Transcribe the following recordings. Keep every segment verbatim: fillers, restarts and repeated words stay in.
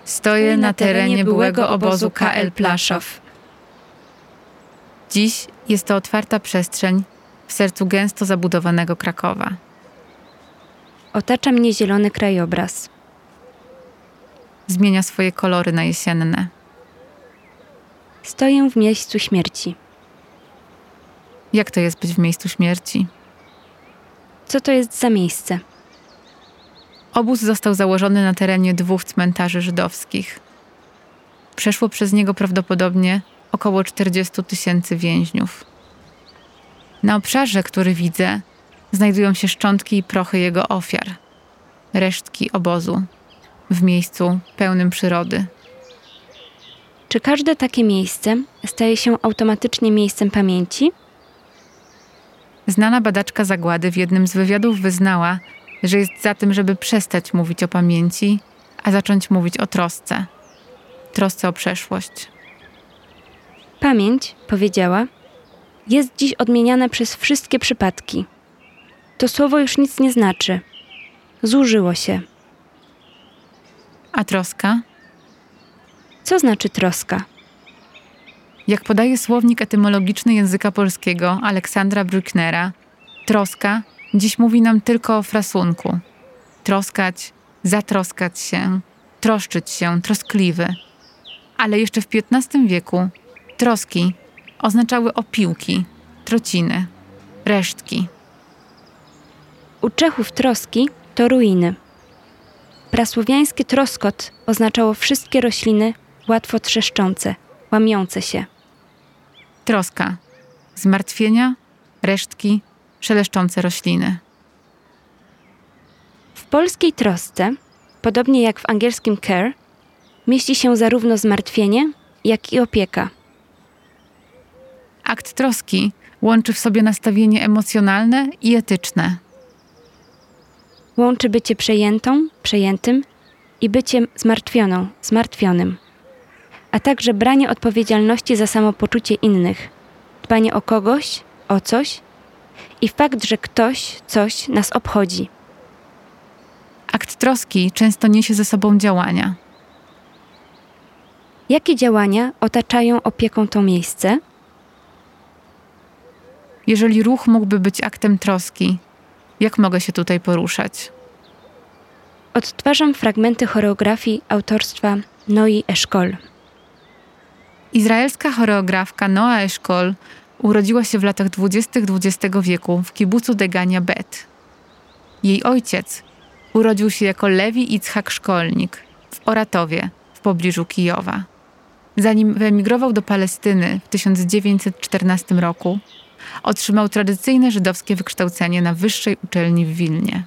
Stoję na terenie byłego obozu K L Plaszow. Dziś jest to otwarta przestrzeń w sercu gęsto zabudowanego Krakowa. Otacza mnie zielony krajobraz. Zmienia swoje kolory na jesienne. Stoję w miejscu śmierci. Jak to jest być w miejscu śmierci? Co to jest za miejsce? Obóz został założony na terenie dwóch cmentarzy żydowskich. Przeszło przez niego prawdopodobnie około czterdziestu tysięcy więźniów. Na obszarze, który widzę, znajdują się szczątki i prochy jego ofiar. Resztki obozu. W miejscu pełnym przyrody. Czy każde takie miejsce staje się automatycznie miejscem pamięci? Znana badaczka zagłady w jednym z wywiadów wyznała, że jest za tym, żeby przestać mówić o pamięci, a zacząć mówić o trosce. Trosce o przeszłość. Pamięć, powiedziała, jest dziś odmieniana przez wszystkie przypadki. To słowo już nic nie znaczy. Zużyło się. A troska? Co znaczy troska? Jak podaje słownik etymologiczny języka polskiego Aleksandra Brücknera, troska dziś mówi nam tylko o frasunku. Troskać, zatroskać się, troszczyć się, troskliwy. Ale jeszcze w piętnastym wieku troski oznaczały opiłki, trociny, resztki. U Czechów troski to ruiny. Prasłowiańskie troskot oznaczało wszystkie rośliny łatwo trzeszczące, łamiące się. Troska. Zmartwienia, resztki, szeleszczące rośliny. W polskiej trosce, podobnie jak w angielskim care, mieści się zarówno zmartwienie, jak i opieka. Akt troski łączy w sobie nastawienie emocjonalne i etyczne. Łączy bycie przejętą, przejętym i byciem zmartwioną, zmartwionym, a także branie odpowiedzialności za samopoczucie innych, dbanie o kogoś, o coś i fakt, że ktoś, coś nas obchodzi. Akt troski często niesie ze sobą działania. Jakie działania otaczają opieką to miejsce? Jeżeli ruch mógłby być aktem troski, jak mogę się tutaj poruszać? Odtwarzam fragmenty choreografii autorstwa Noy Eszkol. Izraelska choreografka Noa Eszkol urodziła się w latach dwudziestych dwudziestego wieku w kibucu Degania Bet. Jej ojciec urodził się jako Lewi Itzhak Szkolnik w Oratowie w pobliżu Kijowa. Zanim wyemigrował do Palestyny w tysiąc dziewięćset czternastym roku, otrzymał tradycyjne żydowskie wykształcenie na wyższej uczelni w Wilnie.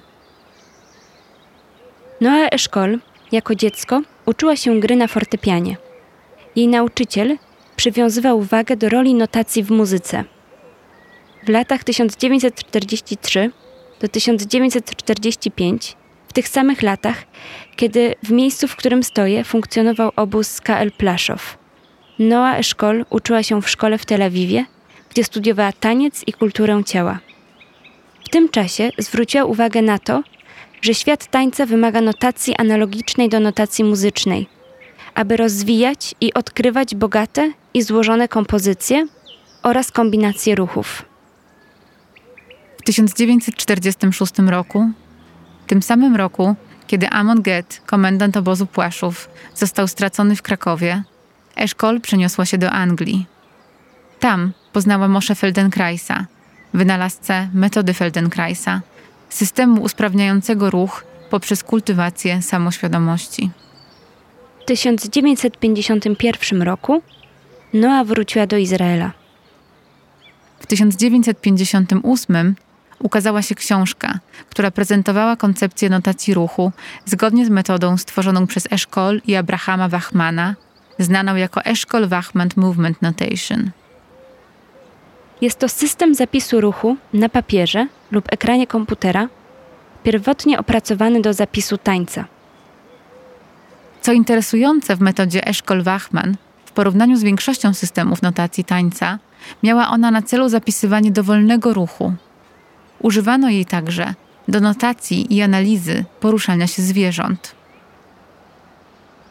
Noa Eszkol jako dziecko uczyła się gry na fortepianie. Jej nauczyciel przywiązywał uwagę do roli notacji w muzyce. W latach tysiąc dziewięćset czterdziestym trzecim do tysiąc dziewięćset czterdziestego piątego, w tych samych latach, kiedy w miejscu, w którym stoję, funkcjonował obóz K L Plaszow, Noa Eszkol uczyła się w szkole w Tel Awiwie, gdzie studiowała taniec i kulturę ciała. W tym czasie zwróciła uwagę na to, że świat tańca wymaga notacji analogicznej do notacji muzycznej, aby rozwijać i odkrywać bogate i złożone kompozycje oraz kombinacje ruchów. W tysiąc dziewięćset czterdziestym szóstym roku, tym samym roku, kiedy Amon Get, komendant obozu Płaszów, został stracony w Krakowie, Eszkol przeniosła się do Anglii. Tam poznała Moshe Feldenkraisa, wynalazcę metody Feldenkraisa, systemu usprawniającego ruch poprzez kultywację samoświadomości. W tysiąc dziewięćset pięćdziesiątym pierwszym roku Noa wróciła do Izraela. W tysiąc dziewięćset pięćdziesiątym ósmym ukazała się książka, która prezentowała koncepcję notacji ruchu zgodnie z metodą stworzoną przez Eszkol i Abrahama Wachmana, znaną jako Eszkol-Wachman Movement Notation. Jest to system zapisu ruchu na papierze lub ekranie komputera, pierwotnie opracowany do zapisu tańca. Co interesujące w metodzie Eszkol-Wachman, w porównaniu z większością systemów notacji tańca, miała ona na celu zapisywanie dowolnego ruchu. Używano jej także do notacji i analizy poruszania się zwierząt.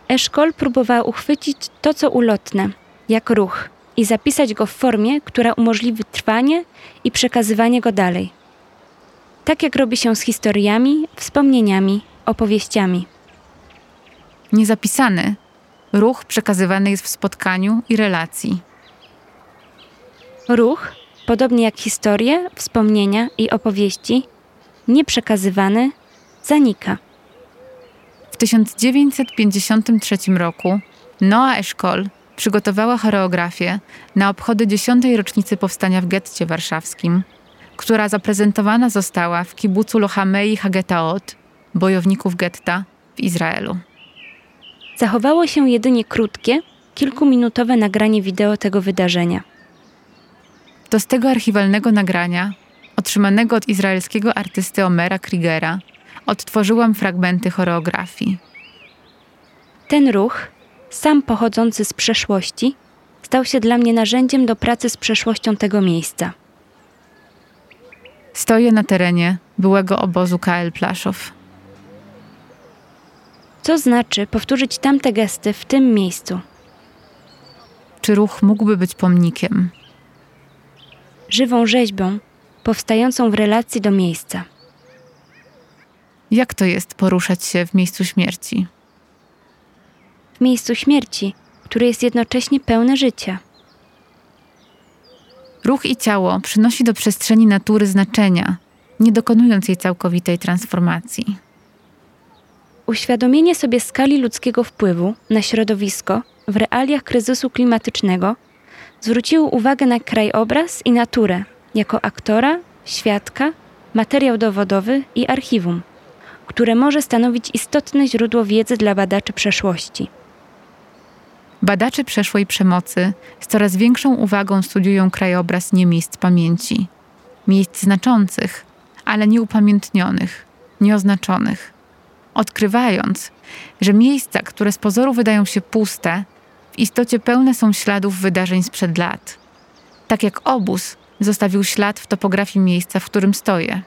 Eszkol próbowała uchwycić to, co ulotne, jak ruch, i zapisać go w formie, która umożliwi trwanie i przekazywanie go dalej. Tak jak robi się z historiami, wspomnieniami, opowieściami. Niezapisany ruch przekazywany jest w spotkaniu i relacji. Ruch, podobnie jak historie, wspomnienia i opowieści, nieprzekazywany, zanika. W tysiąc dziewięćset pięćdziesiątym trzecim roku Noa Eszkol przygotowała choreografię na obchody dziesiątej rocznicy powstania w getcie warszawskim, która zaprezentowana została w kibucu Lochamei Hagetaot, bojowników getta w Izraelu. Zachowało się jedynie krótkie, kilkuminutowe nagranie wideo tego wydarzenia. To z tego archiwalnego nagrania, otrzymanego od izraelskiego artysty Omera Kriegera, odtworzyłam fragmenty choreografii. Ten ruch, sam pochodzący z przeszłości, stał się dla mnie narzędziem do pracy z przeszłością tego miejsca. Stoję na terenie byłego obozu K L Plaszow. Co znaczy powtórzyć tamte gesty w tym miejscu? Czy ruch mógłby być pomnikiem? Żywą rzeźbą, powstającą w relacji do miejsca. Jak to jest poruszać się w miejscu śmierci? W miejscu śmierci, które jest jednocześnie pełne życia. Ruch i ciało przynosi do przestrzeni natury znaczenia, nie dokonując jej całkowitej transformacji. Uświadomienie sobie skali ludzkiego wpływu na środowisko w realiach kryzysu klimatycznego zwróciło uwagę na krajobraz i naturę jako aktora, świadka, materiał dowodowy i archiwum, które może stanowić istotne źródło wiedzy dla badaczy przeszłości. Badacze przeszłej przemocy z coraz większą uwagą studiują krajobraz nie miejsc pamięci. Miejsc znaczących, ale nieupamiętnionych, nieoznaczonych. Odkrywając, że miejsca, które z pozoru wydają się puste, w istocie pełne są śladów wydarzeń sprzed lat. Tak jak obóz zostawił ślad w topografii miejsca, w którym stoję.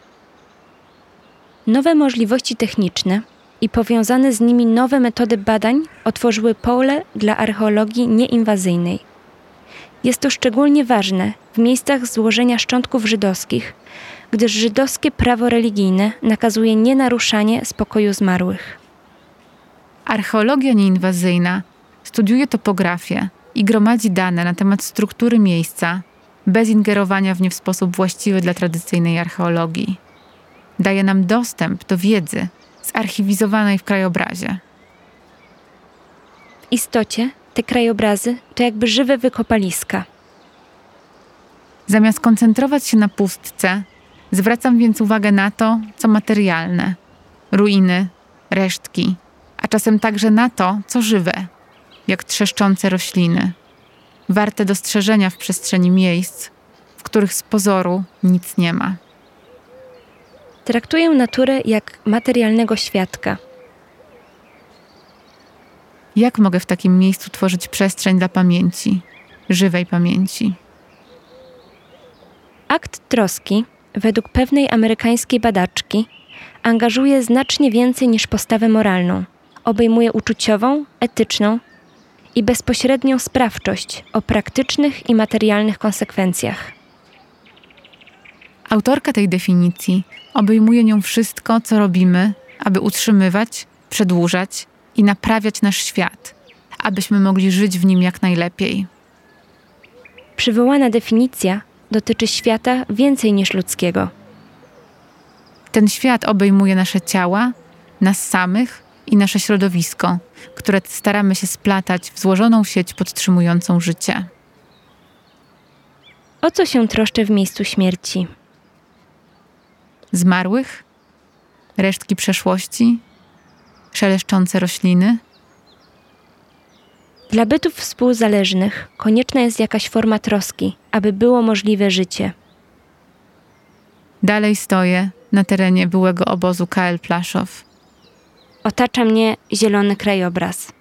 Nowe możliwości techniczne i powiązane z nimi nowe metody badań otworzyły pole dla archeologii nieinwazyjnej. Jest to szczególnie ważne w miejscach złożenia szczątków żydowskich, gdyż żydowskie prawo religijne nakazuje nienaruszanie spokoju zmarłych. Archeologia nieinwazyjna studiuje topografię i gromadzi dane na temat struktury miejsca, bez ingerowania w nie w sposób właściwy dla tradycyjnej archeologii. Daje nam dostęp do wiedzy zarchiwizowanej w krajobrazie. W istocie te krajobrazy to jakby żywe wykopaliska. Zamiast koncentrować się na pustce, zwracam więc uwagę na to, co materialne, ruiny, resztki, a czasem także na to, co żywe, jak trzeszczące rośliny, warte dostrzeżenia w przestrzeni miejsc, w których z pozoru nic nie ma. Traktuję naturę jak materialnego świadka. Jak mogę w takim miejscu tworzyć przestrzeń dla pamięci, żywej pamięci? Akt troski, według pewnej amerykańskiej badaczki, angażuje znacznie więcej niż postawę moralną. Obejmuje uczuciową, etyczną i bezpośrednią sprawczość o praktycznych i materialnych konsekwencjach. Autorka tej definicji obejmuje nią wszystko, co robimy, aby utrzymywać, przedłużać i naprawiać nasz świat, abyśmy mogli żyć w nim jak najlepiej. Przywołana definicja dotyczy świata więcej niż ludzkiego. Ten świat obejmuje nasze ciała, nas samych i nasze środowisko, które staramy się splatać w złożoną sieć podtrzymującą życie. O co się troszczę w miejscu śmierci? Zmarłych? Resztki przeszłości? Szeleszczące rośliny? Dla bytów współzależnych konieczna jest jakaś forma troski, aby było możliwe życie. Dalej stoję na terenie byłego obozu K L Plaszow. Otacza mnie zielony krajobraz.